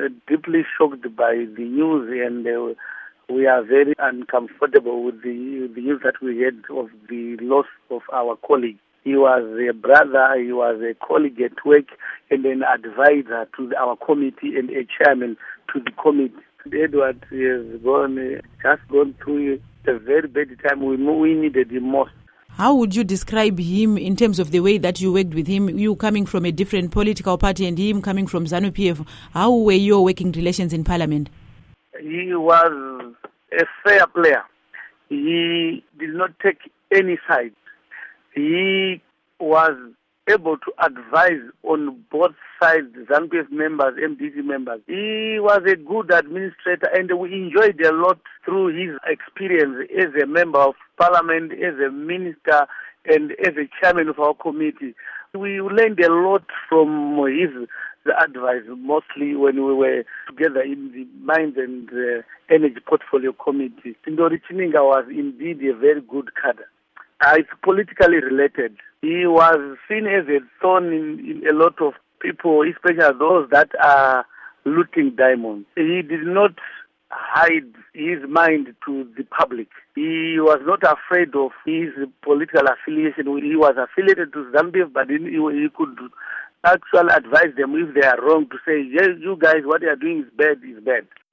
deeply shocked by the news, and we are very uncomfortable with the news that we had of the loss of our colleague. He was a brother, he was a colleague at work, and an advisor to our committee and a chairman to the committee. Edward has just gone through a very bad time. We needed him most. How would you describe him in terms of the way that you worked with him? You coming from a different political party and him coming from ZANU-PF. How were your working relations in Parliament? He was a fair player. He did not take any side. He was able to advise on both sides, ZANU-PF members, MDC members. He was a good administrator, and we enjoyed a lot through his experience as a member of Parliament, as a minister, and as a chairman of our committee. We learned a lot from his advice, mostly when we were together in the Mines and Energy Portfolio Committee. Ndori Chininga was indeed a very good cadre. It's politically related. He was seen as a thorn in a lot of people, especially those that are looting diamonds. He did not hide his mind to the public. He was not afraid of his political affiliation. He was affiliated to ZANU-PF, but he could actually advise them if they are wrong to say, yes, you guys, what you are doing is bad, is bad.